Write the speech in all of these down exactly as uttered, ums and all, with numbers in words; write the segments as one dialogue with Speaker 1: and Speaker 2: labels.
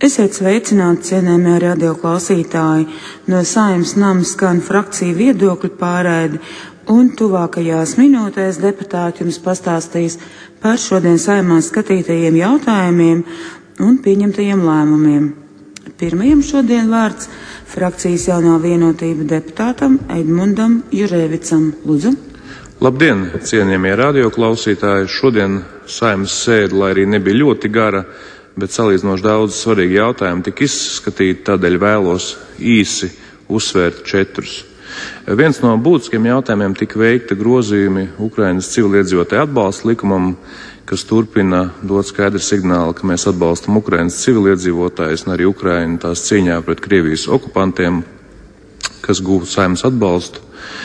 Speaker 1: Esiet sveicināti, cienējamie radio klausītāji. No Saeimas nama skan frakciju viedokļu pārraidi, un tuvākajās minūtēs deputāti jums pastāstīs par šodien Saeimā skatītajiem jautājumiem un pieņemtajiem lēmumiem. Pirmajam šodien vārds frakcijas Jaunā vienotība deputātam Edmundam Jurēvicam. Lūdzu.
Speaker 2: Labdien, cienījamie radio klausītāji. Šodien Saeimas sēde, lai arī nebija ļoti gara, bet salīdzinoši daudz svarīgi jautājumi tika izskatīti, tādēļ vēlos īsi uzsvērt četrus. Viens no būtiskiem jautājumiem tika veikta grozījumi Ukrainas civiliedzīvotāju atbalsta likumam, kas turpina dot skaidru signālu, ka mēs atbalstam Ukrainas civiliedzīvotājus un arī Ukrainu tās cīņā pret Krievijas okupantiem, kas gūst Saeimas atbalstu.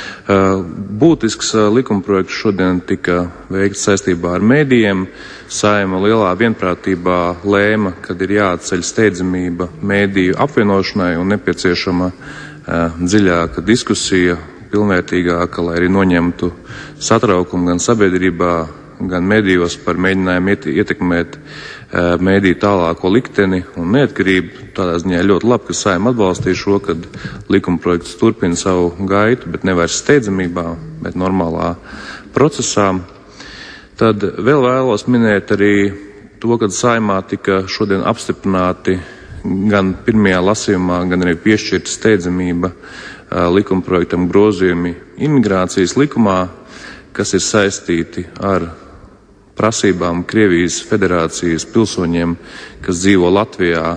Speaker 2: Būtisks likumprojekts šodien tika veikts saistībā ar mēdījiem. Saeima lielā vienprātībā lēma, kad ir jāatceļ steidzamība mēdīju apvienošanai un nepieciešama dziļāka diskusija, pilnvērtīgāka, lai arī noņemtu satraukumu gan sabiedrībā, gan mēdījos par mēģinājumu ietekmēt mēdīju tālāko likteni un neatkarību. Tādā ziņā ļoti labi, ka Saeima atbalstīja šo, kad likumprojekts turpina savu gaitu, bet ne vairs steidzamībā, bet normālā procesā. Tad vēl vēlos minēt arī to, kad Saeimā tika šodien apstiprināti gan pirmajā lasījumā, gan arī piešķirta steidzamība likumprojektam grozījumi imigrācijas likumā, kas ir saistīti ar prasībām Krievijas federācijas pilsoņiem, kas dzīvo Latvijā,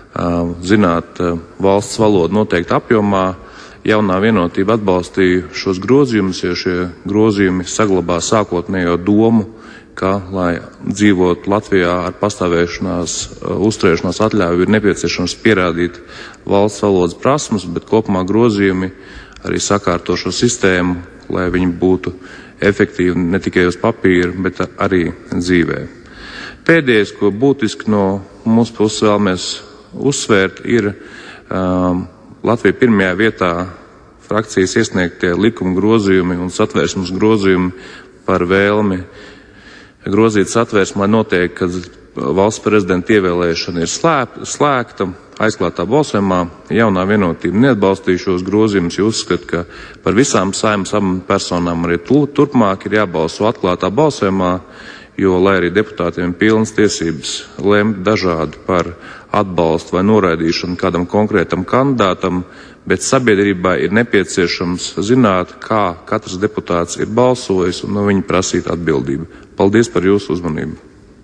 Speaker 2: zināt valsts valodu noteikti apjomā. Jaunā vienotība atbalstīja šos grozījumus, jo šie grozījumi saglabā sākotnējo domu, ka, lai dzīvot Latvijā ar pastāvēšanās, uzturēšanās atļauju, ir nepieciešams pierādīt valsts valodas prasmes, bet kopumā grozījumi arī sakārto šo sistēmu, lai viņi būtu efektīvi ne tikai uz papīra, bet arī dzīvē. Pēdējais, ko būtiski no mūsu puses vēlamies uzsvērt, ir um, Latvija pirmajā vietā frakcijas iesniegtie likuma grozījumi un satvērsmes grozījumi par vēlmi grozīt satvērsmu, lai notiek, kad valsts prezidenta ievēlēšana ir slēp, slēgta, aizklātā balsojumā. Jaunā vienotība neatbalstīja šos grozījumus, jo uzskata, ka par visām Saeimas amatpersonām arī turpmāk ir jābalso atklātā balsojumā, jo, lai arī deputātiem ir pilnas tiesības lemt dažādi par atbalstu vai noraidīšanu kādam konkrētam kandidātam, bet sabiedrībai ir nepieciešams zināt, kā katrs deputāts ir balsojis un no viņa prasīt atbildību. Paldies par jūsu uzmanību.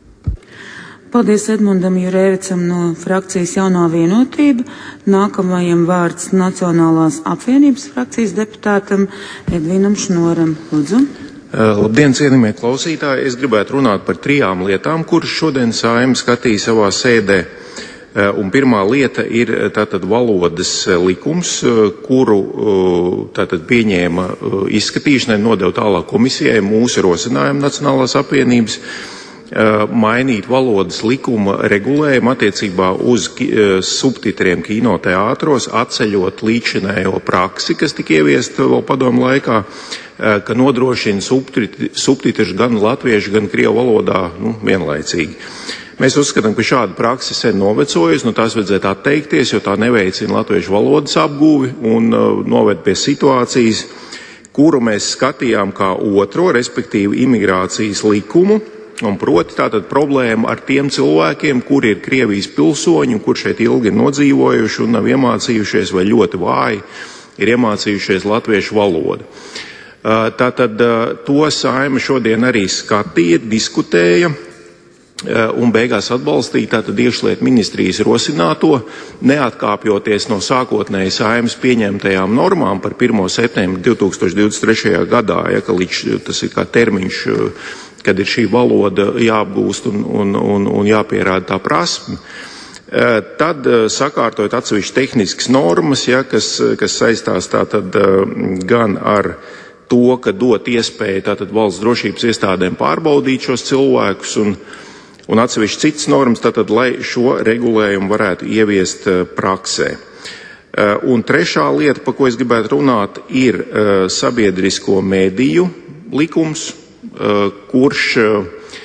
Speaker 1: Paldies Edmundam Jurēvicam no frakcijas Jaunā vienotība. Nākamajam vārds Nacionālās apvienības frakcijas deputātam Edvinam Šnoram. Lūdzu.
Speaker 3: Labdien, cienījamie klausītāji! Es gribētu runāt par trijām lietām, kuras šodien Saeima skatīja savā sēdē. Un pirmā lieta ir tātad valodas likums, kuru tātad pieņēma izskatīšanai, nodeva tālāk komisijai mūsu rosinājumu Nacionālās apvienības mainīt valodas likuma regulējumu attiecībā uz subtitriem kinoteātros, atceļot līdzinējo praksi, kas tika ieviesta vēl padomu laikā, ka nodrošina subtitrus gan latviešu, gan krievu valodā nu, vienlaicīgi. Mēs uzskatām, ka šāda praksa sen novecojusi, no tās vajadzētu atteikties, jo tā neveicina latviešu valodas apgūvi un uh, noved pie situācijas, kuru mēs skatījām kā otro, respektīvi imigrācijas likumu, un proti tātad problēma ar tiem cilvēkiem, kuri ir Krievijas pilsoņi un kur šeit ilgi ir nodzīvojuši un nav iemācījušies vai ļoti vāji ir iemācījušies latviešu valodu. Uh, tātad uh, to Saeima šodien arī skatīja, diskutēja, un beigās atbalstīja tātad iekšlietu ministrijas rosināto, neatkāpjoties no sākotnēji Saeimas pieņemtajām normām par pirmo septembri divi tūkstoši divdesmit trešajā gadā, ja, ka līdz tas ir kā termiņš, kad ir šī valoda jāapgūst un, un, un, un jāpierāda tā prasme. Tad sakārtojot atsevišķi tehniskas normas, ja, kas, kas saistās tātad gan ar to, ka dot iespēju tātad valsts drošības iestādēm pārbaudīt šos cilvēkus un un atsevišķi citas normas, tātad, lai šo regulējumu varētu ieviest praksē. Un trešā lieta, pa ko es gribētu runāt, ir sabiedrisko mediju likums, kurš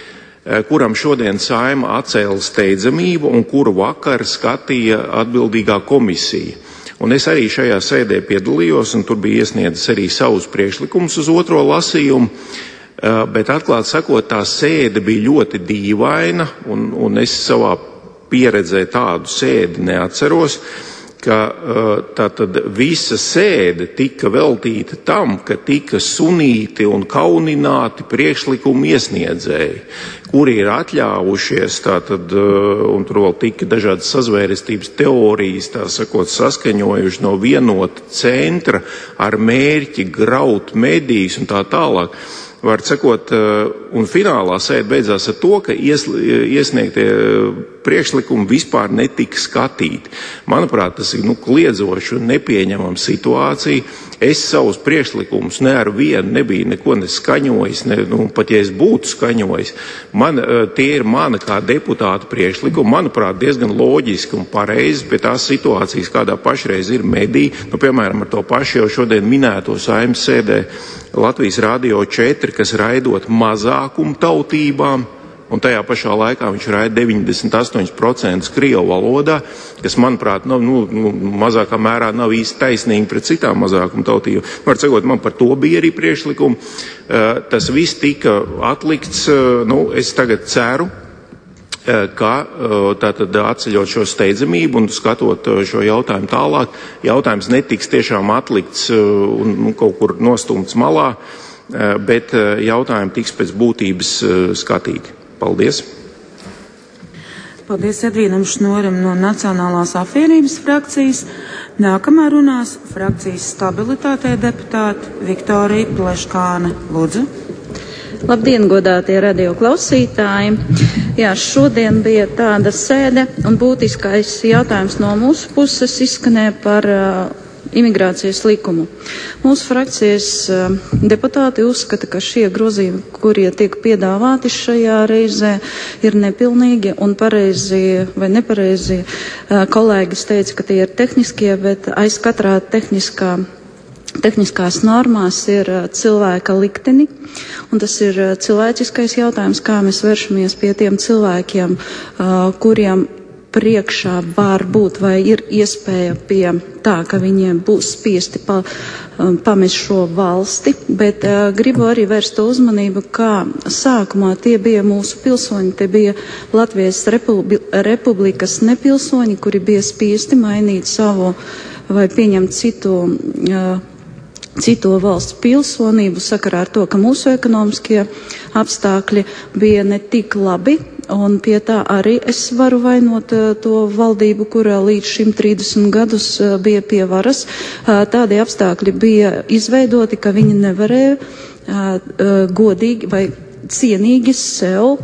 Speaker 3: kuram šodien Saeima atcēla steidzamību un kuru vakar skatīja atbildīgā komisija. Un es arī šajā sēdē piedalījos, un tur bija iesniedzis arī savus priekšlikumus uz otro lasījumu, bet atklāt sakot, tā sēde bija ļoti dīvaina, un, un es savā pieredzē tādu sēdi neatceros, ka tātad visa sēde tika veltīta tam, ka tika sunīti un kaunināti priekšlikumu iesniedzēji, kuri ir atļāvušies, tātad, un tur vēl tika dažādas sazvērestības teorijas, tā sakot, saskaņojuši no vienota centra ar mērķi graut medijus un tā tālāk. Var sakot, un finālā sēde beidzās ar to, ka ies, iesniegtie priekšlikumi vispār netika skatīti. Manuprāt, tas ir nu, kliedzoši un nepieņemama situācija. Es savus priekšlikumus ne ar vienu nebiju neko neskaņojis, ne, nu, pat ja es būtu skaņojis. Man, tie ir mana kā deputāta priekšlikumi, manuprāt, diezgan loģiski un pareizi pie tās situācijas, kādā pašreiz ir mediji. Nu, piemēram, ar to pašu jau šodien minēto Saeimas sēdē Latvijas Radio četri, kas raidot mazākumu tautībām, un tajā pašā laikā viņš raida deviņdesmit astoņi procenti krievu valodā, kas, manuprāt, nav, nu, nu, mazākā mērā nav īsti taisnīgi pret citām mazākumu tautībām. Var sakot, man par to bija arī priekšlikumi. Tas viss tika atlikts, nu, es tagad ceru, ka tātad atceļot šo steidzamību un skatot šo jautājumu tālāk, jautājums netiks tiešām atlikts un nu, kaut kur nostumts malā, bet jautājumi tiks pēc būtības skatīti. Paldies!
Speaker 1: Paldies Edvīnam Šnoram no Nacionālās apvienības frakcijas. Nākamā runās frakcijas stabilitātei deputāte Viktorija Pleškāne. Lūdzu.
Speaker 4: Labdien, godātie radio klausītāji! Jā, šodien bija tāda sēde, un būtiskais jautājums no mūsu puses izskanēja par uh, imigrācijas likumu. Mūsu frakcijas uh, deputāti uzskata, ka šie grozījumi, kurie tiek piedāvāti šajā reizē, ir nepilnīgi un pareizi vai nepareizi. Uh, kolēģis teica, ka tie ir tehniskie, bet aiz katrā tehniskā Tehniskās normās ir cilvēka likteni, un tas ir cilvēciskais jautājums, kā mēs vēršamies pie tiem cilvēkiem, kuriem priekšā var būt vai ir iespēja pie tā, ka viņiem būs spiesti pa, pamest šo valsti, bet uh, gribu arī vērst uzmanību, kā sākumā tie bija mūsu pilsoņi, tie bija Latvijas Republi Republikas nepilsoņi, kuri bija spiesti mainīt savu vai pieņemt citu uh, cito valsts pilsonību sakarā ar to, ka mūsu ekonomiskie apstākļi bija ne tik labi, un pie tā arī es varu vainot uh, to valdību, kurā līdz šim trīsdesmit gadus uh, bija pie varas. Uh, tādi apstākļi bija izveidoti, ka viņi nevarēja uh, uh, godīgi vai cienīgi sev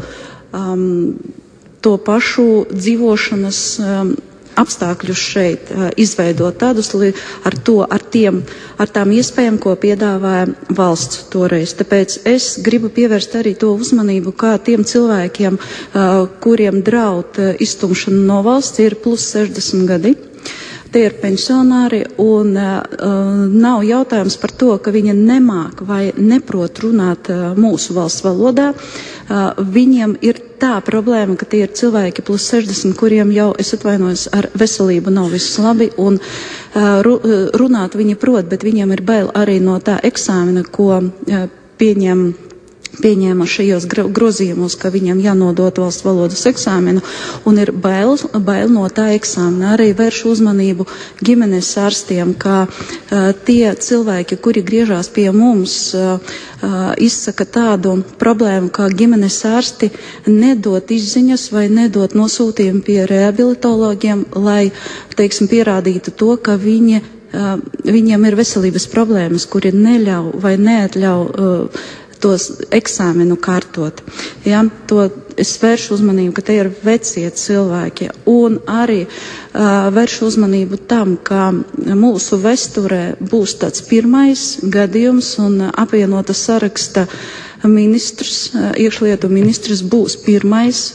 Speaker 4: um, to pašu dzīvošanas um, apstākļus šeit uh, izveidot tādus ar to, ar tiem, ar tām iespējām, ko piedāvāja valsts toreiz. Tāpēc es gribu pievērst arī to uzmanību, kā tiem cilvēkiem, uh, kuriem draud uh, izstumšana no valsts, ir plus sešdesmit gadi. Tie ir pensionāri, un uh, nav jautājums par to, ka viņi nemāk vai neprot runāt uh, mūsu valsts valodā. Uh, viņiem ir tā problēma, ka tie ir cilvēki plus sešdesmit, kuriem jau, es atvainojos, ar veselību nav viss labi, un uh, ru, runāt viņi prot, bet viņiem ir bail arī no tā eksāmena, ko uh, pieņem pieņēma šajos grozījumos, ka viņam jānodot valsts valodas eksāmenu, un ir bail, bail no tā eksāmena. Arī vēršu uzmanību ģimenes ārstiem, ka uh, tie cilvēki, kuri griežās pie mums, uh, uh, izsaka tādu problēmu, kā ģimenes ārsti nedot izziņas vai nedot nosūtījumu pie rehabilitologiem, lai, teiksim, pierādītu to, ka viņi, uh, viņiem ir veselības problēmas, kuri neļauj vai neatļauj uh, tos eksāmenu kārtot. Ja, to es vēršu uzmanību, ka te ir vecie cilvēki, un arī uh, vēršu uzmanību tam, ka mūsu vēsturē būs tāds pirmais gadījums, un apvienota saraksta ministrs, uh, iekšlietu ministrs būs pirmais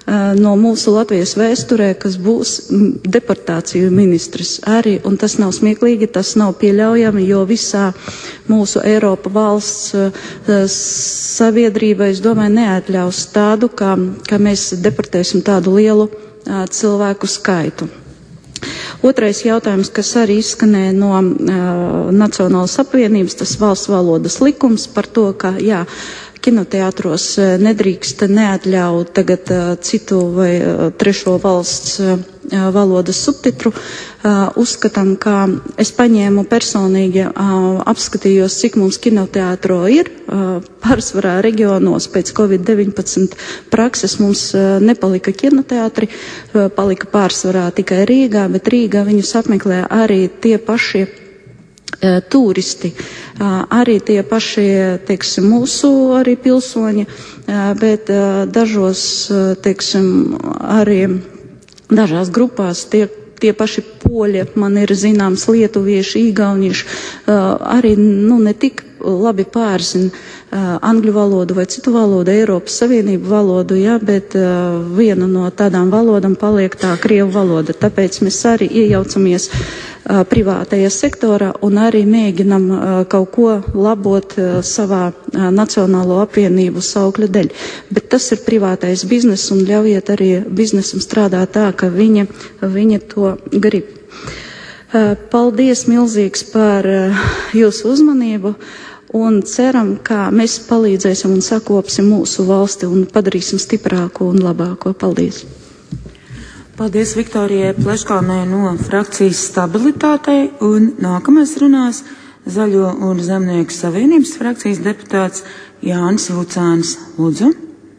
Speaker 4: no mūsu Latvijas vēsturē, kas būs deportāciju ministrs arī, un tas nav smieklīgi, tas nav pieļaujami, jo visā mūsu Eiropa valsts sabiedrība, es domāju, neatļaus tādu, ka, ka mēs deportēsim tādu lielu cilvēku skaitu. Otrais jautājums, kas arī izskanēja no uh, Nacionālas apvienības, tas valsts valodas likums par to, ka, jā, kinoteātros uh, nedrīkst neatļaut tagad uh, citu vai uh, trešo valsts uh, valodas subtitru. Uh, uzskatām, ka es paņēmu personīgi, uh, apskatījos, cik mums kinoteātro ir. Uh, pārsvarā reģionos pēc covid deviņpadsmit prakses mums uh, nepalika kinoteātri, uh, palika pārsvarā tikai Rīgā, bet Rīgā viņus apmeklē arī tie paši uh, turisti, uh, arī tie paši, teiksim, mūsu arī pilsoņi, uh, bet uh, dažos, uh, teiksim, arī dažās grupās tie, tie paši poļi, man ir zināms lietuvieši, īgaunieši, uh, arī, nu, ne tik labi pārzina uh, angļu valodu vai citu valodu, Eiropas Savienību valodu, jā, bet uh, viena no tādām valodām paliek tā krievu valoda. Tāpēc mēs arī iejaucamies uh, privātajā sektorā un arī mēģinam uh, kaut ko labot uh, savā uh, nacionālo apvienību saukļa dēļ. Bet tas ir privātais biznes un ļaujiet arī biznesam strādāt tā, ka viņa, viņa to grib. Uh, paldies milzīgs par uh, jūsu uzmanību. Un ceram, ka mēs palīdzēsim un sakopsim mūsu valsti un padarīsim stiprāku un labāko. Paldies!
Speaker 1: Paldies Viktorijai Pleškalnai no frakcijas Stabilitātei, un nākamais runās Zaļo un Zemnieku savienības frakcijas deputāts Jānis Vucāns. Lūdzu.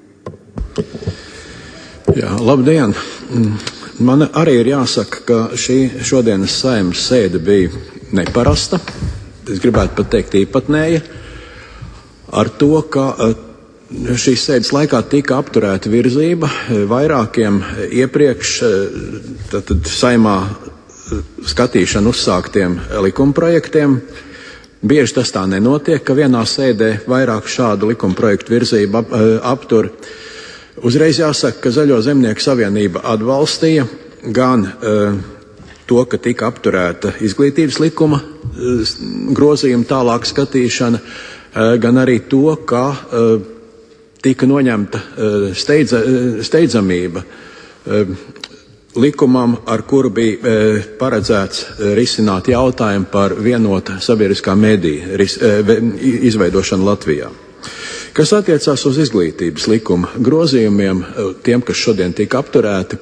Speaker 5: Jā, labdien! Man arī ir jāsaka, ka šī šodienas Saeimas sēde bija neparasta. Es gribētu pat teikt īpatnēja, ar to, ka šīs sēdes laikā tika apturēta virzība vairākiem iepriekš tātad Saeimā skatīšanu uzsāktiem likumprojektiem. Bieži tas tā nenotiek, ka vienā sēdē vairāk šādu likumprojektu virzību ap, aptur. Uzreiz jāsaka, ka Zaļo Zemnieku savienība atbalstīja gan uh, to, ka tika apturēta izglītības likuma grozījuma tālāk skatīšana, gan arī to, ka tika noņemta steidza, steidzamība likumam, ar kuru bija paredzēts risināt jautājumu par vienota sabiedriskā medija izveidošanu Latvijā. Kas attiecās uz izglītības likuma grozījumiem, tiem, kas šodien tika apturēti,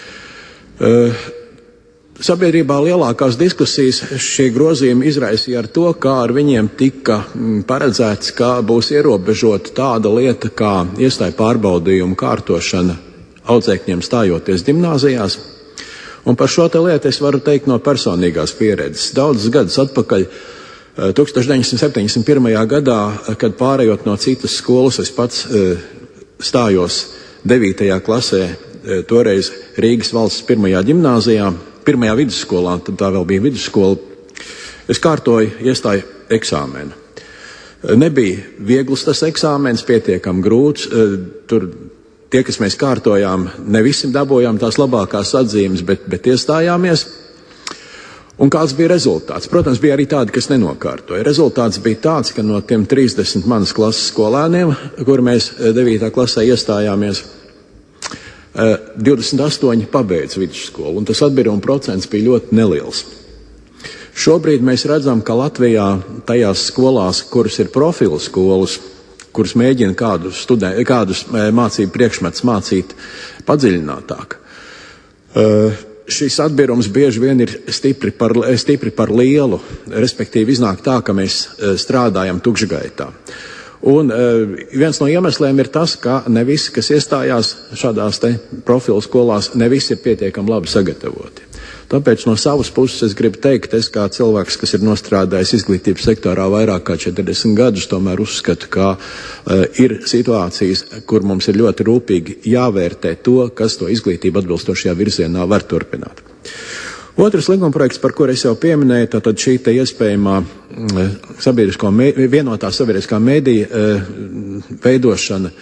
Speaker 5: sabiedrībā lielākās diskusijas šie grozījumi izraisīja ar to, kā ar viņiem tika paredzēts, ka būs ierobežota tāda lieta kā iestāju pārbaudījumu kārtošana audzēkņiem stājoties gimnāzijās. Un par šo te lietu es varu teikt no personīgās pieredzes. Daudzus gadus atpakaļ, tūkstoš deviņsimt septiņdesmit pirmajā gadā, kad pārējot no citas skolas, es pats stājos devītajā klasē, toreiz Rīgas valsts pirmajā gimnāzijā, pirmajā vidusskolā, tad tā vēl bija vidusskola, es kārtoju iestāju eksāmenu. Nebija viegls tas eksāmens, pietiekam grūts, tur tie, kas mēs kārtojām, ne visi dabūjām tās labākās atzīmes, bet, bet iestājāmies. Un kāds bija rezultāts? Protams, bija arī tādi, kas nenokārtoja. Rezultāts bija tāds, ka no tiem trīsdesmit manas klases skolēniem, kur mēs devītā klasē iestājāmies, divdesmit astoņi pabeidz vidusskolu, un tas atbiruma procents bija ļoti neliels. Šobrīd mēs redzam, ka Latvijā tajās skolās, kuras ir profilu skolas, kuras mēģina kādus, studē, kādus mācību priekšmetus mācīt padziļinātāk, šis atbirums bieži vien ir stipri par, stipri par lielu, respektīvi iznāk tā, ka mēs strādājam tukšgaitā. Un uh, viens no iemesliem ir tas, ka ne visi, kas iestājās šādās te profilu skolās, ne visi ir pietiekami labi sagatavoti. Tāpēc no savas puses es gribu teikt, es kā cilvēks, kas ir nostrādājis izglītības sektorā vairāk kā četrdesmit gadus, tomēr uzskatu, ka uh, ir situācijas, kur mums ir ļoti rūpīgi jāvērtē to, kas to izglītību atbilstošajā virzienā var turpināt. Otrs likumprojekts, par kur es jau pieminēju, tātad šī te iespējamā sabiedrisko, vienotā sabiedriskā medija veidošana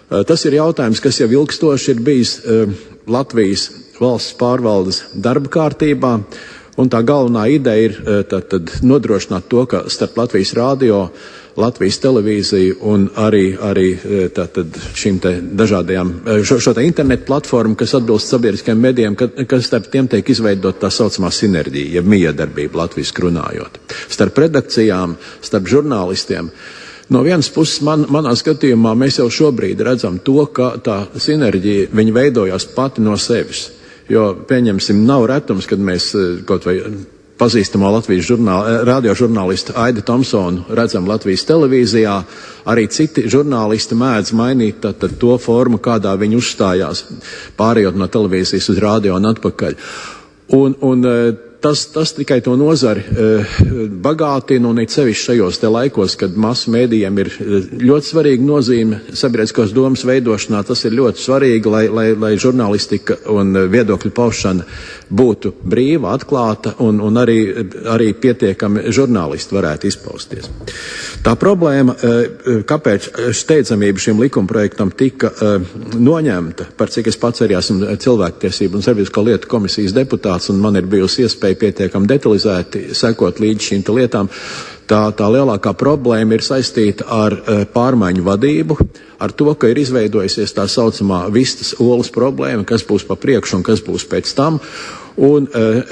Speaker 5: Tas ir jautājums, kas jau ilgstoši ir bijis Latvijas valsts pārvaldes darba kārtībā, un tā galvenā ideja ir tad, tad nodrošināt to, ka starp Latvijas radio, Latvijas televīziju un arī, arī tātad šīm te dažādajām, šo, šo te internetu platformu, kas atbilst sabiedriskajiem medijiem, ka, kas starp tiem tiek izveidot tā saucamā sinerģija, jeb miedarbība latviski runājot. Starp redakcijām, starp žurnālistiem. No vienas puses, man, manā skatījumā, mēs jau šobrīd redzam to, ka tā sinerģija, viņa veidojās pati no sevis. Jo, pieņemsim, nav retums, kad mēs kaut vai pazīstamo Latvijas žurnāl, radiožurnālistu Aidi Tomsonu redzam Latvijas televīzijā, arī citi žurnālisti mēdz mainīt tad, tad to formu, kādā viņi uzstājās, pārējot no televīzijas uz radio un atpakaļ. Un, un tas, tas tikai to nozari bagātina, un it sevišķi šajos te laikos, kad masu mēdījiem ir ļoti svarīga nozīme sabiedriskās domas veidošanā, tas ir ļoti svarīgi, lai, lai, lai žurnālistika un viedokļu paušana būtu brīva, atklāta un, un arī, arī pietiekami žurnālisti varētu izpausties. Tā problēma, kāpēc steidzamība šim likumprojektam tika noņemta, par cik es pats arī esmu cilvēktiesību un sabiedrisko lietu komisijas deputāts, un man ir bijusi iespēja pietiekami detalizēti sekot līdz šīm lietām, tā, tā lielākā problēma ir saistīta ar pārmaiņu vadību, ar to, ka ir izveidojusies tā saucamā vistas olas problēma, kas būs pa priekšu un kas būs pēc tam. Un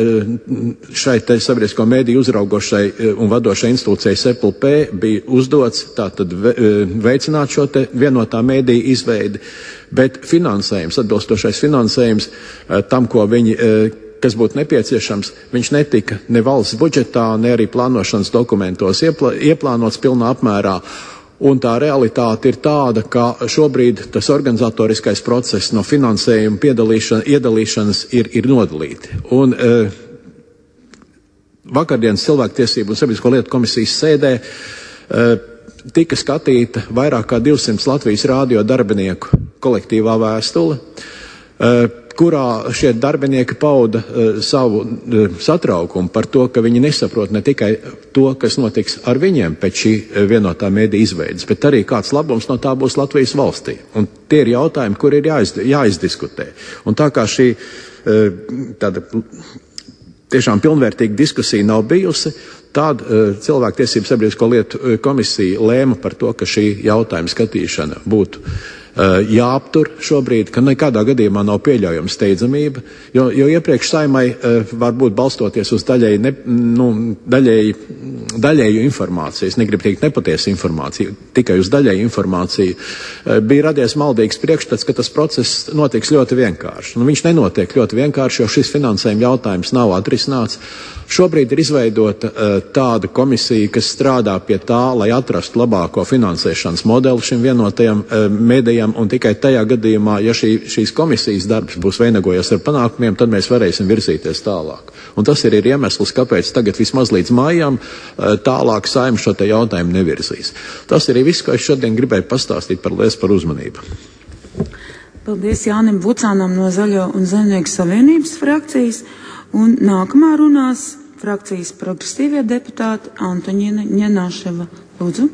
Speaker 5: šai te sabiedrisko mediju uzraugošai un vadošai institūcijai S E P L P bija uzdots tātad veicināt šo te vienotā mediju izveidi, bet finansējums, atbilstošais finansējums tam, ko viņi, kas būtu nepieciešams, viņš netika ne valsts budžetā, ne arī plānošanas dokumentos iepla, ieplānots pilnā apmērā. Un tā realitāte ir tāda, ka šobrīd tas organizatoriskais process no finansējuma piedalīšana, iedalīšanas ir, ir nodalīti. Un e, vakardienas cilvēktiesību un sabiedrisko lietu komisijas sēdē e, tika skatīta vairāk kā divsimt Latvijas radio darbinieku kolektīvā vēstule, e, kurā šie darbinieki pauda uh, savu uh, satraukumu par to, ka viņi nesaprot ne tikai to, kas notiks ar viņiem pēc šī uh, vienotā mediju izveidas, bet arī kāds labums no tā būs Latvijas valstī. Un tie ir jautājumi, kur ir jāiz, jāizdiskutē. Un tā kā šī uh, tāda tiešām pilnvērtīga diskusija nav bijusi, tad uh, cilvēktiesību sabiedrisko lietu uh, komisija lēma par to, ka šī jautājuma skatīšana būtu Uh, jāaptur šobrīd, ka nekādā gadījumā nav pieļaujama steidzamība, jo, jo iepriekš Saimai uh, varbūt balstoties uz daļēji, ne, nu, daļēji, daļēju informāciju, es negribu teikt nepatiesu informāciju, tikai uz daļēju informāciju, uh, bija radies maldīgs priekšstats, ka tas process notiks ļoti vienkārši. Nu, viņš nenotiek ļoti vienkārši, jo šis finansējuma jautājums nav atrisināts. Šobrīd ir izveidota uh, tāda komisija, kas strādā pie tā, lai atrastu labāko finansēšanas modeli šim vienotajam uh, mēdījam, un tikai tajā gadījumā, ja šī, šīs komisijas darbs būs vainagojies ar panākumiem, tad mēs varēsim virzīties tālāk. Un tas ir, ir iemesls, kāpēc tagad vismaz līdz mājām uh, tālāk Saima šo te jautājumu nevirzīs. Tas arī viss, ko es šodien gribēju pastāstīt. Paldies par uzmanību.
Speaker 1: Paldies Jānim Vucānam no Zaļo un Zemnieku savienības frakcijas. Un nākamā runās frakcijas progresīvie deputāti Antoņina Ņenāševa. Lūdzu.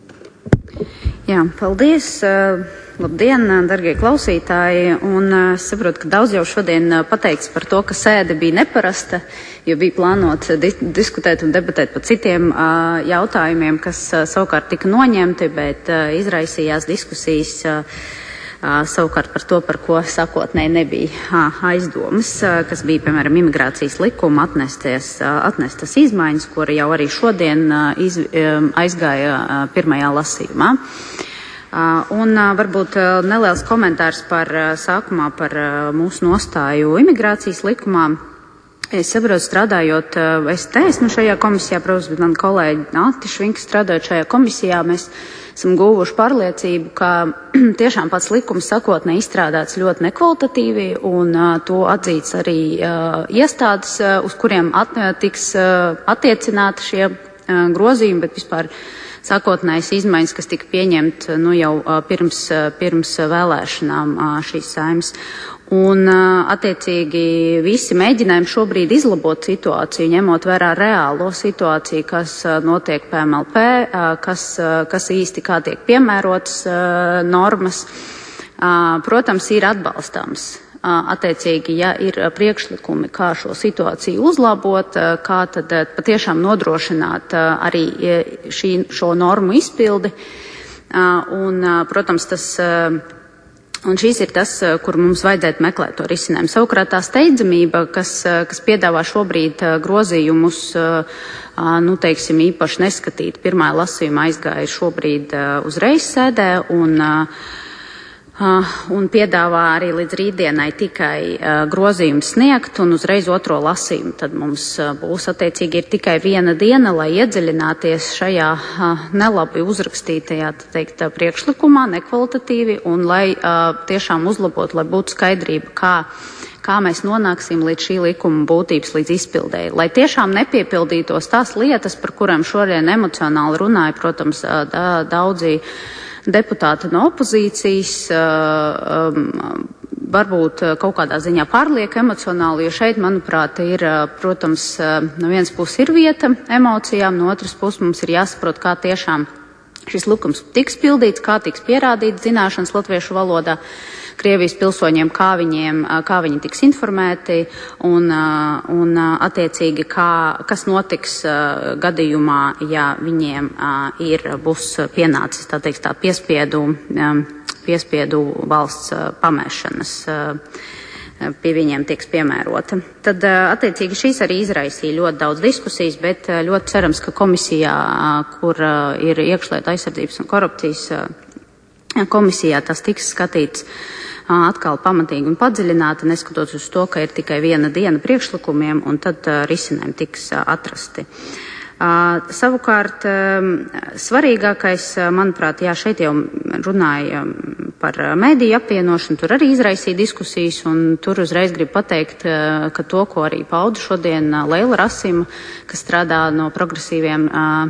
Speaker 6: Jā, paldies. Labdien, dargie klausītāji. Un es saprotu, ka daudz jau šodien pateikts par to, ka sēde bija neparasta, jo bija plānots di- diskutēt un debatēt par citiem uh, jautājumiem, kas uh, savukārt tika noņemti, bet uh, izraisījās diskusijas uh, Uh, savukārt par to, par ko sakotnēji nebija uh, aizdomas, uh, kas bija, piemēram, imigrācijas likuma atnesties, uh, atnestas izmaiņas, kura jau arī šodien uh, iz, um, aizgāja uh, pirmajā lasījumā. Uh, un uh, varbūt uh, neliels komentārs par uh, sākumā par uh, mūsu nostāju imigrācijas likumā. Es saprotu, strādājot, uh, es te esmu šajā komisijā, protams, bet man kolēģi Nati Švinka strādājot šajā komisijā, mēs esam guvuši pārliecību, ka tiešām pats likums sakotnē izstrādāts ļoti nekvalitatīvi, un uh, to atzīts arī uh, iestādes, uh, uz kuriem at, tiks uh, attiecināti šie uh, grozījumi, bet vispār sakotnējas izmaiņas, kas tika pieņemt nu, jau uh, pirms, uh, pirms vēlēšanām uh, šīs Saeimas. Un, attiecīgi, visi mēģinājumi šobrīd izlabot situāciju, ņemot vērā reālo situāciju, kas notiek P M L P, kas, kas īsti kā tiek piemērotas normas, protams, ir atbalstāms. Attiecīgi, ja ir priekšlikumi, kā šo situāciju uzlabot, kā tad patiešām nodrošināt arī šī, šo normu izpildi. Un, protams, tas, un šīs ir tas, kur mums vajadzētu meklēt to risinājumu. Savukārt tā steidzamība, kas, kas piedāvā šobrīd grozījumus, nu, teiksim, īpaši neskatīt. Pirmā lasījuma aizgāja šobrīd uzreiz sēdē un Uh, un piedāvā arī līdz rītdienai tikai uh, grozījumu sniegt un uzreiz otro lasījumu. Tad mums uh, būs attiecīgi ir tikai viena diena, lai iedziļināties šajā uh, nelabi uzrakstītajā, tā teikt, priekšlikumā, nekvalitatīvi, un lai uh, tiešām uzlabotu, lai būtu skaidrība, kā, kā mēs nonāksim līdz šī likuma būtības, līdz izpildēji. Lai tiešām nepiepildītos tās lietas, par kurām šodien emocionāli runāja, protams, uh, da, daudzi deputāti no opozīcijas, varbūt kaut kādā ziņā pārlieka emocionāli, jo šeit, manuprāt, ir, protams, no vienas puses ir vieta emocijām, no otras puses mums ir jāsaprot, kā tiešām šis likums tiks pildīts, kā tiks pierādīts zināšanas latviešu valodā Krievijas pilsoņiem, kā viņiem, kā viņi tiks informēti un, un attiecīgi, kā, kas notiks gadījumā, ja viņiem ir, būs pienācis, tā teikt, tā piespiedu, piespiedu valsts pamēšanas pie viņiem tiks piemērota. Tad, attiecīgi, šīs arī izraisīja ļoti daudz diskusijas, bet ļoti cerams, ka komisijā, kur ir iekšlietu aizsardzības un korupcijas komisijā, tas tiks skatīts atkal pamatīgi un padziļināti, neskatoties uz to, ka ir tikai viena diena priekšlikumiem, un tad risinājumi tiks atrasti. Uh, savukārt, um, svarīgākais, manuprāt, jā, šeit jau runāja par mediju apvienošanu, tur arī izraisīja diskusijas, un tur uzreiz gribu pateikt, uh, ka to, ko arī pauda šodien uh, Leila Rasima, kas strādā no progresīviem uh,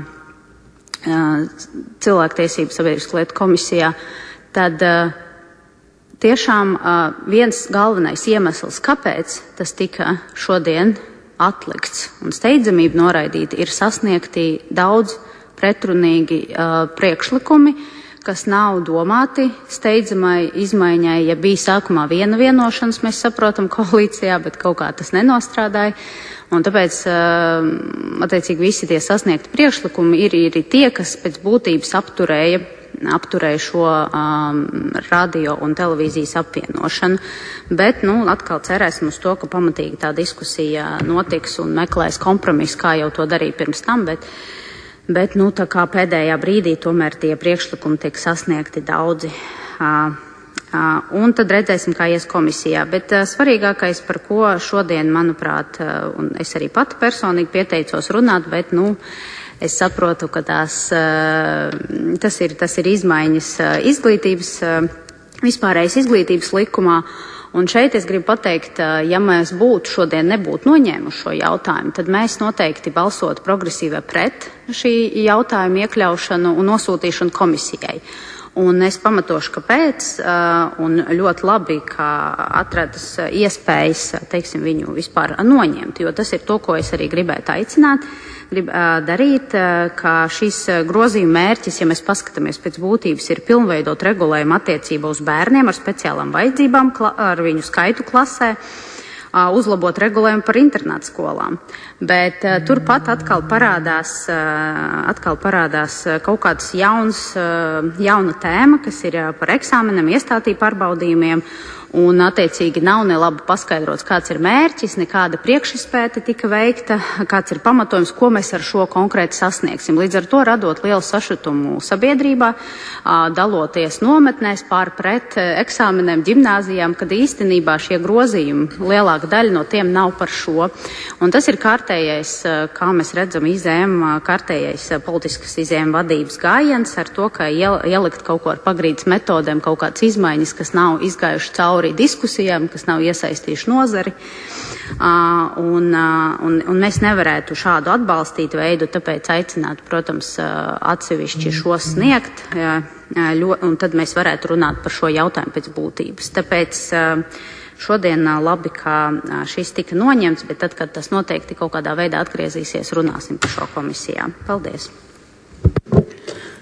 Speaker 6: uh, cilvēktiesību sabiedrisku lietu komisijā, tad uh, tiešām uh, viens galvenais iemesls, kāpēc tas tika šodien atlikts un steidzamību noraidīti, ir sasniegti daudz pretrunīgi uh, priekšlikumi, kas nav domāti steidzamai izmaiņai. Ja bija sākumā viena vienošanas, mēs saprotam, koalīcijā, bet kaut kā tas nenostrādāja. Un tāpēc, uh, attiecīgi, visi tie sasniegti priekšlikumi ir, ir tie, kas pēc būtības apturēja apturēja šo um, radio un televīzijas apvienošanu. Bet, nu, atkal cerēsim uz to, ka pamatīgi tā diskusija notiks un meklēs kompromisu, kā jau to darīja pirms tam, bet, bet nu, tā kā pēdējā brīdī tomēr tie priekšlikumi tiek sasniegti daudzi. Uh, uh, un tad redzēsim, kā ies komisijā. Bet uh, svarīgākais, par ko šodien, manuprāt, uh, un es arī pati personīgi pieteicos runāt, bet, nu, es saprotu, ka tās, tas ir, tas ir izmaiņas izglītības, vispārējas izglītības likumā. Un šeit es gribu pateikt, ja mēs būtu šodien nebūtu noņēmuši šo jautājumu, tad mēs noteikti balsotu progresīvai pret šī jautājuma iekļaušanu un nosūtīšanu komisijai. Un es pamatošu, kāpēc, un ļoti labi, ka atradas iespējas, teiksim, viņu vispār noņemt, jo tas ir to, ko es arī gribētu aicināt, grib darīt, ka šis grozījuma mērķis, ja mēs paskatāmies pēc būtības, ir pilnveidot regulējumu attiecībā uz bērniem ar speciālām vajadzībām, ar viņu skaitu klasē, uzlabot regulējumu par internātu skolām. Bet uh, turpat atkal parādās, uh, atkal parādās kaut kāds jauns, uh, jauna tēma, kas ir par eksāmeniem, iestātību pārbaudījumiem, un attiecīgi nav ne labi paskaidrots, kāds ir mērķis, nekāda priekšizpēte tika veikta, kāds ir pamatojums, ko mēs ar šo konkrēti sasniegsim. Līdz ar to radot lielu sašutumu sabiedrībā, daloties nometnēs pār pret eksāmeniem, ģimnāzijām, kad īstenībā šie grozījumi, lielāka daļa no tiem nav par šo. Un tas ir kārtējais, kā mēs redzam, izēm, kārtējais politiskas izēm vadības gājiens ar to, ka ielikt kaut ko ar pagrīdes metodēm, kaut kādas izmaiņas, kas nav izgājuši cauri diskusijām, kas nav iesaistījuši nozari, uh, un, uh, un, un mēs nevarētu šādu atbalstīt veidu, tāpēc aicinātu, protams, uh, atsevišķi šo sniegt, uh, ļo, un tad mēs varētu runāt par šo jautājumu pēc būtības. Tāpēc uh, šodien uh, labi, ka uh, šis tika noņemts, bet tad, kad tas noteikti kaut kādā veidā atgriezīsies, runāsim par šo komisijā. Paldies!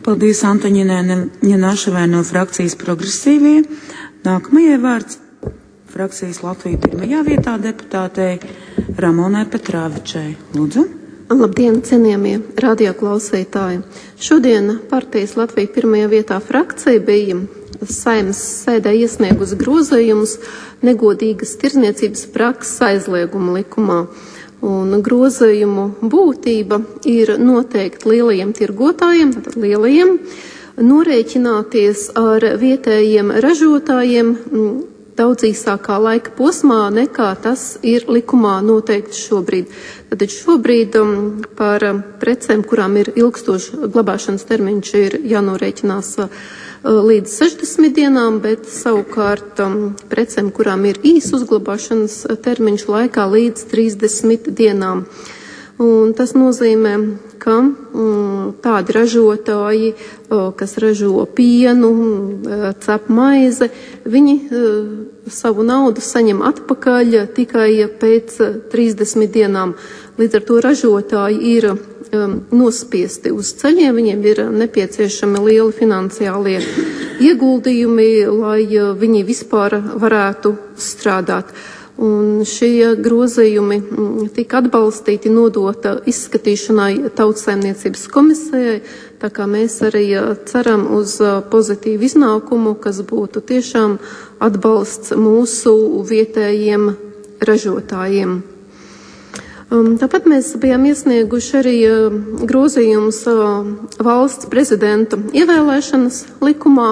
Speaker 1: Paldies Antoņinai Ņenašavai no frakcijas Progresīvie. Nākamajai vārds frakcijas Latvija pirmajā vietā deputātei Ramonai Petrāvičai. Lūdzu.
Speaker 7: Labdien, cienījamie radioklausītāji! Šodien partijas Latvija pirmajā vietā frakcija bija Saeimas sēdē iesniegusi grozījumus negodīgas tirdzniecības prakses aizlieguma likumā. Un grozījumu būtība ir noteikti lielajiem tirgotājiem, tātad lielajiem, norēķināties ar vietējiem ražotājiem daudz īsākā laika posmā, nekā tas ir likumā noteikti šobrīd. Tad šobrīd um, par precēm, kurām ir ilgstošs glabāšanas termiņš, ir jānorēķinās uh, līdz sešdesmit dienām, bet savukārt um, precēm, kurām ir īs uzglabāšanas termiņš, laikā līdz trīsdesmit dienām. Un tas nozīmē, ka um, tādi ražotāji, uh, kas ražo pienu, uh, cep maizi, viņi uh, savu naudu saņem atpakaļ tikai pēc trīsdesmit dienām. Līdz ar to ražotāji ir um, nospiesti uz ceļiem, viņiem ir nepieciešami lieli finansiālie ieguldījumi, lai uh, viņi vispār varētu strādāt. Un šie grozījumi tika atbalstīti, nodota izskatīšanai Tautsaimniecības komisijai, tā kā mēs arī ceram uz pozitīvu iznākumu, kas būtu tiešām atbalsts mūsu vietējiem ražotājiem. Tāpat mēs bijām iesnieguši arī grozījumus valsts prezidenta ievēlēšanas likumā,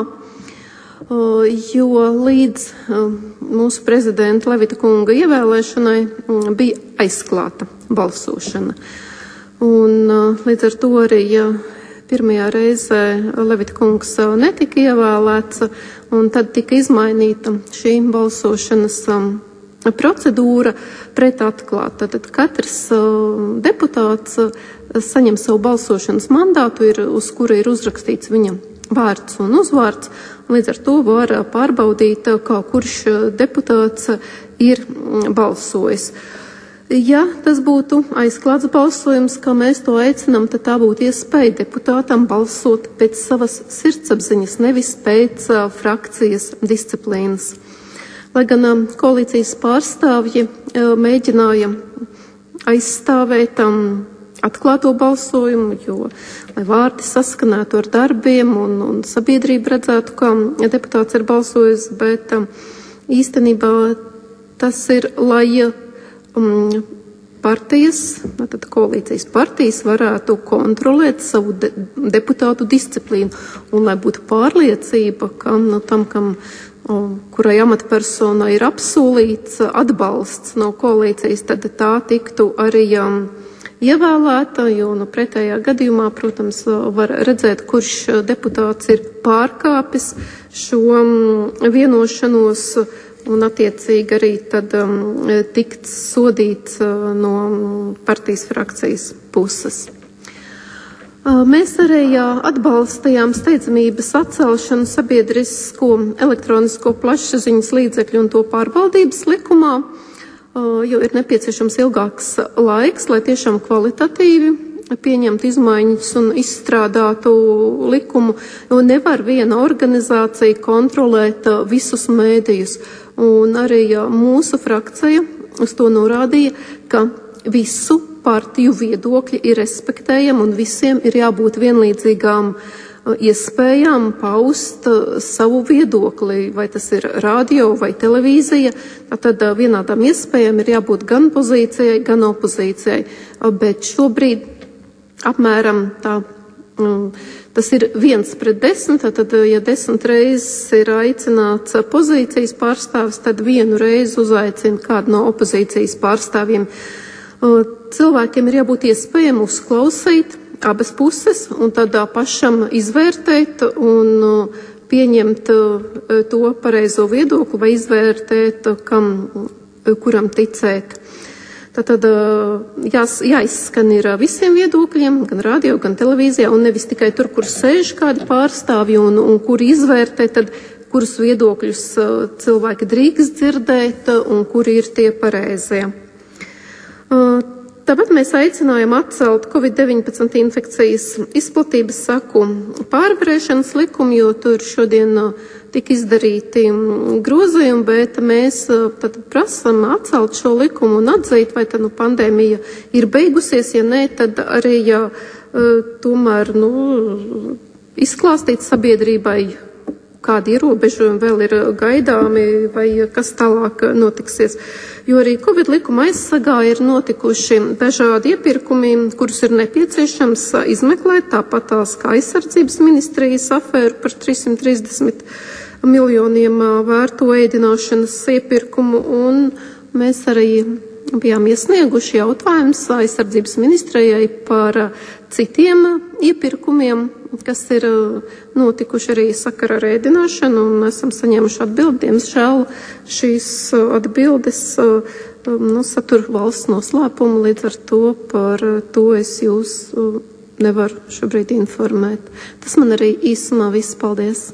Speaker 7: jo līdz mūsu prezidenta Levita kunga ievēlēšanai bija aizklāta balsošana. Un līdz ar to arī pirmajā reizē Levita kungs netika ievēlēts, un tad tika izmainīta šī balsošanas procedūra pret atklāta. Tad katrs deputāts saņem savu balsošanas mandātu, ir, uz kura ir uzrakstīts viņa vārds un uzvārds. Līdz ar to var pārbaudīt, kā kurš deputāts ir balsojis. Ja tas būtu aizklāts balsojums, kā mēs to aicinām, tad tā būtu iespēja deputātam balsot pēc savas sirdsapziņas, nevis pēc uh, frakcijas disciplīnas. Lai gan um, koalīcijas pārstāvji uh, mēģināja aizstāvēt um, atklāto balsojumu, jo, lai vārdi saskanētu ar darbiem un, un sabiedrība redzētu, kā deputāts ir balsojis, bet um, īstenībā tas ir, lai um, partijas, tātad koalīcijas partijas varētu kontrolēt savu de, deputātu disciplīnu un lai būtu pārliecība, ka no tam, kam, um, kurai amatpersonai ir apsolīts atbalsts no koalīcijas, tad tā tiktu arī um, ievēlēta, jo no pretējā gadījumā, protams, var redzēt, kurš deputāts ir pārkāpis šo vienošanos un attiecīgi arī tad um, tikt sodīts uh, no partijas frakcijas puses. Uh, mēs arī uh, atbalstījām steidzamības atcelšanu sabiedrisko elektronisko plašsaziņas līdzekļu un to pārvaldības likumā, jo ir nepieciešams ilgāks laiks, lai tiešām kvalitatīvi pieņemtu izmaiņas un izstrādātu likumu, jo nevar viena organizācija kontrolēt visus mēdījus. Un arī mūsu frakcija uz to norādīja, ka visu partiju viedokļi ir respektējami un visiem ir jābūt vienlīdzīgām iespējām paust savu viedokli, vai tas ir radio vai televīzija, tad vienādām iespējām ir jābūt gan pozīcijai, gan opozīcijai. Bet šobrīd apmēram tā, tas ir viens pret desmit, tad ja desmit reizes ir aicināts pozīcijas pārstāvis, tad vienu reizi uzaicina kādu no opozīcijas pārstāvjiem. Cilvēkiem ir jābūt iespējami uzklausīt abas puses un tādā pašam izvērtēt un pieņemt to pareizo viedokli vai izvērtēt, kam, kuram ticēt. Tātad jās, jāizskan ir visiem viedokļiem, gan radio, gan televīzijā, un nevis tikai tur, kur sēž kādi pārstāvji un, un kur izvērtē, tad kurus viedokļus cilvēki drīkst dzirdēt un kuri ir tie pareizie. Tāpat mēs aicinājām atcelt covid deviņpadsmit infekcijas izplatības saku pārvarēšanas likumu, jo tur šodien tika izdarīti grozījumi, bet mēs tad prasam atcelt šo likumu un atzīt, vai tad nu, pandēmija ir beigusies, ja nē, tad arī ja, tomēr nu, izklāstīt sabiedrībai, kādi ierobežojumi vēl ir gaidāmi vai kas tālāk notiksies. Jo arī Covid likuma aizsargā ir notikuši dažādi iepirkumi, kurus ir nepieciešams izmeklēt, tāpat tās kā aizsardzības ministrijas afēru par trīssimt trīsdesmit miljoniem vērto ēdināšanas iepirkumu, un mēs arī bijām iesnieguši jautājumus aizsardzības ministrijai par citiem iepirkumiem, kas ir notikuši arī sakarā ar ēdināšanu, un esam saņēmuši atbildi. Diemžēl šīs atbildes nu, satur valsts noslēpumu, līdz ar to par to es jūs nevaru šobrīd informēt. Tas man arī īsumā viss. Paldies!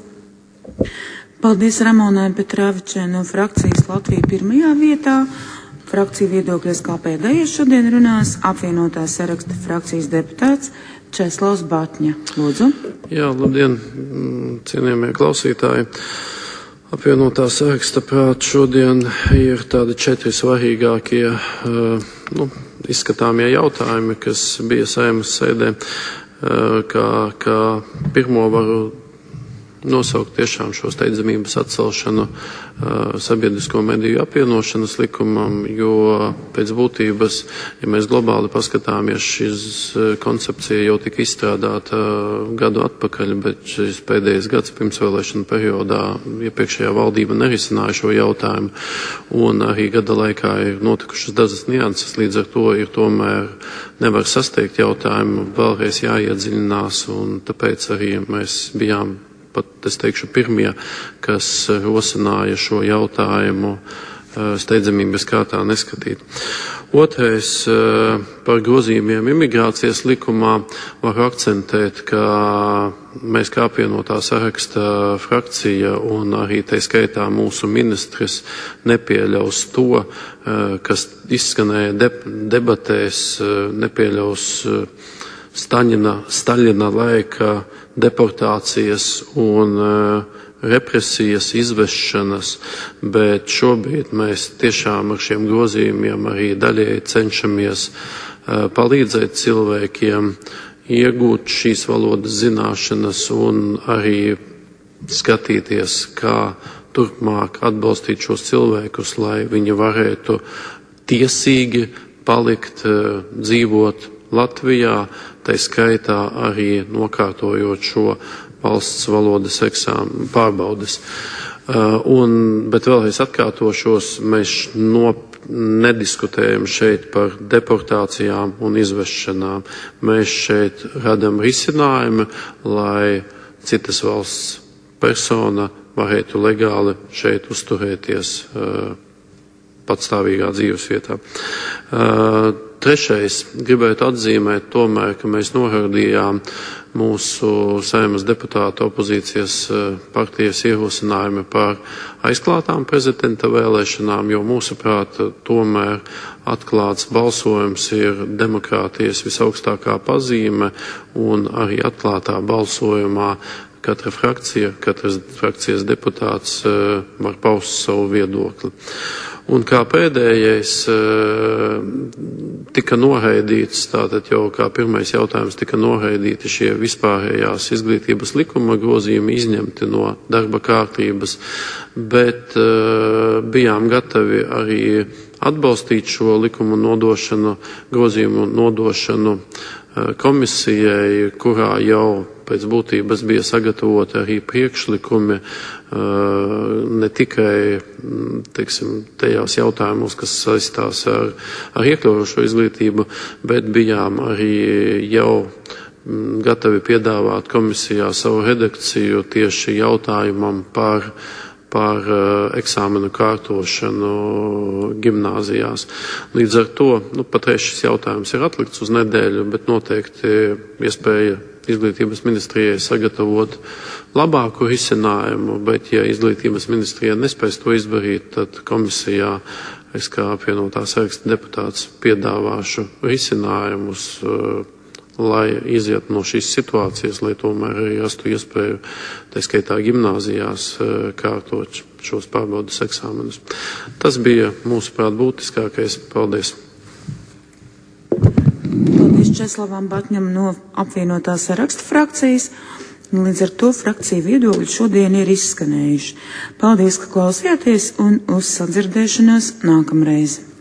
Speaker 1: Paldies Ramonai Petravičai no frakcijas Latvija pirmajā vietā. Frakcija viedokļies kā pēdējais šodien runās apvienotās saraksta frakcijas deputāts Česlavs Batņa. Lūdzu.
Speaker 8: Jā, labdien, cienījamie klausītāji. Apvienotā saraksta prāt šodien ir tādi četri svarīgākie nu, izskatāmie jautājumi, kas bija Saeimas sēdē. Kā, kā pirmo varu nosaukt tiešām šo steidzamības atcelšanu uh, sabiedrisko mediju apvienošanas likumam, jo pēc būtības, ja mēs globāli paskatāmies, šis uh, koncepcija jau tika izstrādāta uh, gadu atpakaļ, bet šis pēdējais gads pirmsvēlēšana periodā iepriekšējā valdība nerisināja šo jautājumu, un arī gada laikā ir notikušas dažas nianses, līdz ar to ir tomēr nevar sasteigt jautājumu, vēlreiz jāiedziļinās, un tāpēc arī mēs bijām pat, es teikšu, pirmie, kas rosināja šo jautājumu steidzamības kārtā neskatīt. Otrais, par grozījumiem imigrācijas likumā var akcentēt, ka mēs kā apvienotā saraksta frakcija un arī tai skaitā mūsu ministrs nepieļaus to, kas izskanēja debatēs, nepieļaus Staļina, Staļina laika deportācijas un uh, represijas izvešanas, bet šobrīd mēs tiešām ar šiem grozījumiem arī daļēji cenšamies uh, palīdzēt cilvēkiem iegūt šīs valodas zināšanas un arī skatīties, kā turpmāk atbalstīt šos cilvēkus, lai viņi varētu tiesīgi palikt, uh, dzīvot Latvijā, tai skaitā arī nokārtojot šo valsts valodas eksāmenu pārbaudes. Uh, un, bet vēlreiz atkārtošos, mēs nop, nediskutējam šeit par deportācijām un izvešanām. Mēs šeit radam risinājumu, lai citas valsts persona varētu legāli šeit uzturēties uh, patstāvīgā dzīvesvietā. Uh, Trešais, gribētu atzīmēt tomēr, ka mēs noraidījām mūsu Saeimas deputātu opozīcijas partijas ierosinājumu par aizklātām prezidenta vēlēšanām, jo mūsuprāt tomēr atklāts balsojums ir demokrātijas visaugstākā pazīme un arī atklātā balsojumā katra frakcija, katras frakcijas deputāts var paust savu viedokli. Un kā pēdējais tika noraidīts, tātad jau kā pirmais jautājums tika noraidīti šie vispārējās izglītības likuma grozījumi izņemti no darba kārtības, bet bijām gatavi arī atbalstīt šo likumu nodošanu, grozījumu nodošanu komisijai, kurā jau pēc būtības bija sagatavoti arī priekšlikumi ne tikai, teiksim, tajās jautājumos, kas saistās ar, ar iekļaujošo izglītību, bet bijām arī jau gatavi piedāvāt komisijā savu redakciju tieši jautājumam par par uh, eksāmenu kārtošanu gimnāzijās. Līdz ar to, nu, patreiz šis jautājums ir atlikts uz nedēļu, bet noteikti iespēja izglītības ministrijai sagatavot labāku risinājumu, bet ja izglītības ministrija nespēs to izdarīt, tad komisijā es kā apvienotā saraksta deputāts piedāvāšu risinājumus, lai iziet no šīs situācijas, lai tomēr arī rastu iespēju, tā skaitā gimnāzijās, kārtot šos pārbaudas eksāmenus. Tas bija mūsuprāt būtiskākais. Paldies!
Speaker 1: Paldies Česlavam Batņam no apvienotā saraksta frakcijas. Līdz ar to frakciju viedokļi šodien ir izskanējuši. Paldies, ka klausījāties un uz sadzirdēšanos nākamreiz.